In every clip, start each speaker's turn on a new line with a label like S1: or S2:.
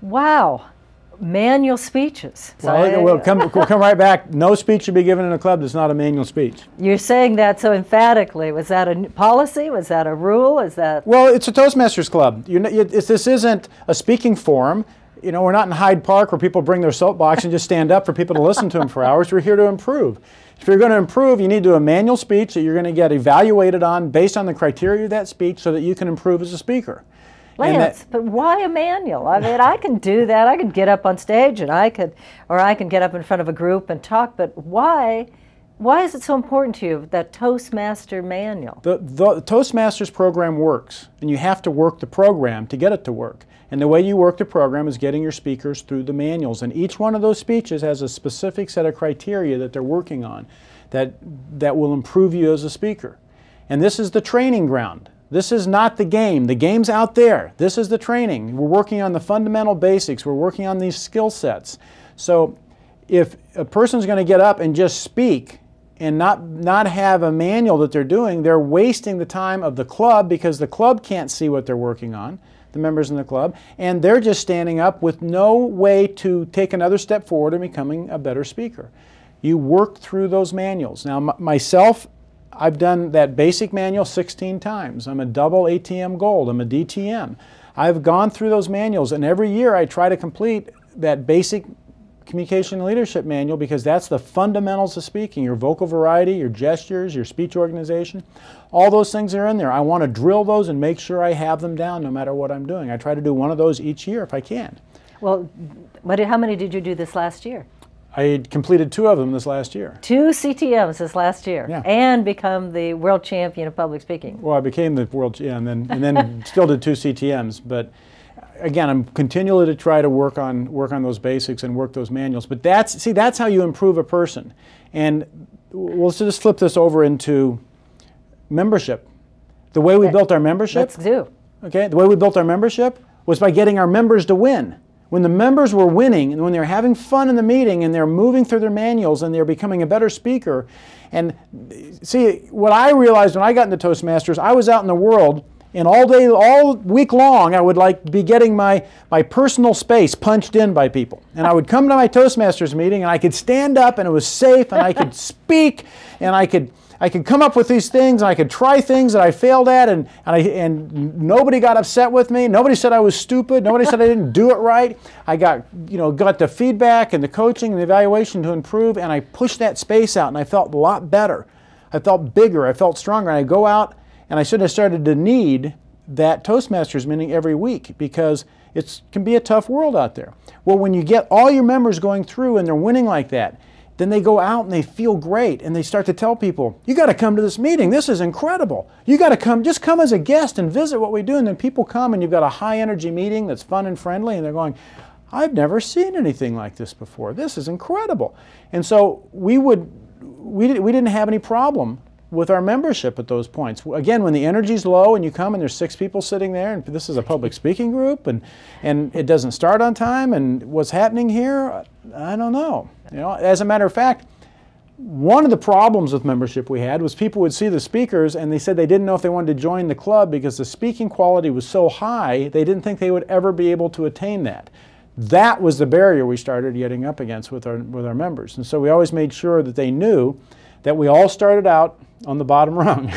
S1: Wow. Manual speeches.
S2: Well, we'll come right back. No speech should be given in a club that's not a manual speech.
S1: You're saying that so emphatically. Was that a policy? Was that a rule? Is that?
S2: Well, it's a Toastmasters club. This isn't a speaking forum. We're not in Hyde Park where people bring their soapbox and just stand up for people to listen to them for hours. We're here to improve. If you're going to improve, you need to do a manual speech that you're going to get evaluated on based on the criteria of that speech so that you can improve as a speaker.
S1: Lance, but why a manual? I mean, I can do that. I can get up on stage and I can get up in front of a group and talk, but why is it so important to you, that Toastmaster manual?
S2: The Toastmasters program works, and you have to work the program to get it to work. And the way you work the program is getting your speakers through the manuals. And each one of those speeches has a specific set of criteria that they're working on that will improve you as a speaker. And this is the training ground. This is not the game. The game's out there. This is the training. We're working on the fundamental basics. We're working on these skill sets. So if a person's going to get up and just speak and not have a manual that they're doing, they're wasting the time of the club because the club can't see what they're working on, the members in the club, and they're just standing up with no way to take another step forward in becoming a better speaker. You work through those manuals. Now, myself, I've done that basic manual 16 times. I'm a double ATM Gold. I'm a DTM. I've gone through those manuals, and every year I try to complete that basic communication and leadership manual because that's the fundamentals of speaking. Your vocal variety, your gestures, your speech organization, all those things are in there. I want to drill those and make sure I have them down no matter what I'm doing. I try to do one of those each year if I can.
S1: Well, how many did you do this last year?
S2: I completed 2 of them this last year.
S1: 2 CTMs this last year,
S2: yeah.
S1: And become the world champion of public speaking.
S2: Well, I became the world, and then still did 2 CTMs. But again, I'm continually to try to work on those basics and work those manuals. But that's how you improve a person. And we'll just flip this over into membership. The way we built our membership.
S1: Let's do.
S2: Okay, the way we built our membership was by getting our members to win. When the members were winning and when they were having fun in the meeting and they're moving through their manuals and they're becoming a better speaker. And see, what I realized when I got into Toastmasters, I was out in the world and all week long, I would be getting my personal space punched in by people. And I would come to my Toastmasters meeting and I could stand up and it was safe and I could speak and I could come up with these things and I could try things that I failed at and nobody got upset with me. Nobody said I was stupid. Nobody said I didn't do it right. I got the feedback and the coaching and the evaluation to improve, and I pushed that space out and I felt a lot better. I felt bigger. I felt stronger. And I go out and I should have started to need that Toastmasters meeting every week because it can be a tough world out there. Well, when you get all your members going through and they're winning like that, then they go out and they feel great and they start to tell people, you got to come to this meeting. This is incredible. You got to come, just come as a guest and visit what we do. And then people come and you've got a high energy meeting that's fun and friendly and they're going, I've never seen anything like this before. This is incredible. And so we didn't have any problem with our membership at those points. Again, when the energy's low and you come and there's 6 people sitting there and this is a public speaking group and it doesn't start on time and what's happening here, I don't know. As a matter of fact, one of the problems with membership we had was people would see the speakers and they said they didn't know if they wanted to join the club because the speaking quality was so high, they didn't think they would ever be able to attain that. That was the barrier we started getting up against with our members. And so we always made sure that they knew that we all started out on the bottom rung.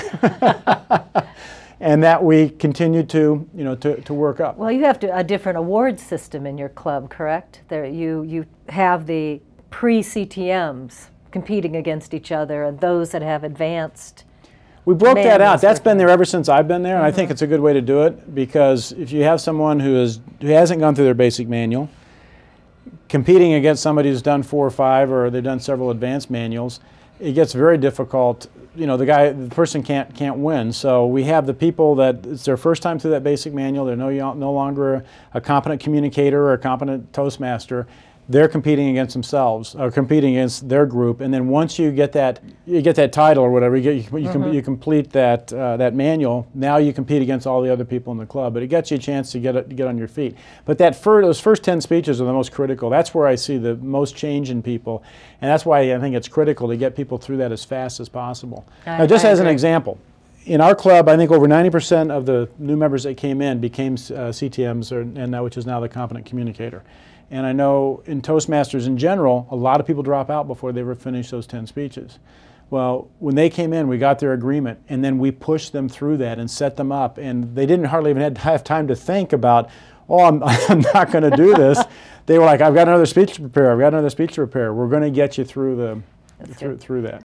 S2: And that we continued to work up.
S1: Well, you have a different award system in your club, correct? There, you have the pre-CTMs competing against each other and those that have advanced.
S2: We broke that out. That's been there ever since I've been there, and I think it's a good way to do it because if you have someone who hasn't gone through their basic manual, competing against somebody who's done 4 or 5 or they've done several advanced manuals, it gets very difficult. The person can't win. So we have the people that it's their first time through that basic manual. They're no longer a competent communicator or a competent Toastmaster. They're competing against themselves or competing against their group. And then once you get that title or whatever, you complete that manual. Now you compete against all the other people in the club. But it gets you a chance to get on your feet. But those first 10 speeches are the most critical. That's where I see the most change in people. And that's why I think it's critical to get people through that as fast as possible. Now, just as an example, in our club, I think over 90% of the new members that came in became CTMs, which is now the Competent Communicator. And I know in Toastmasters in general, a lot of people drop out before they ever finish those 10 speeches. Well, when they came in, we got their agreement, and then we pushed them through that and set them up. And they didn't hardly even have time to think about, oh, I'm not going to do this. They were like, I've got another speech to prepare. I've got another speech to prepare. We're going to get you through through that.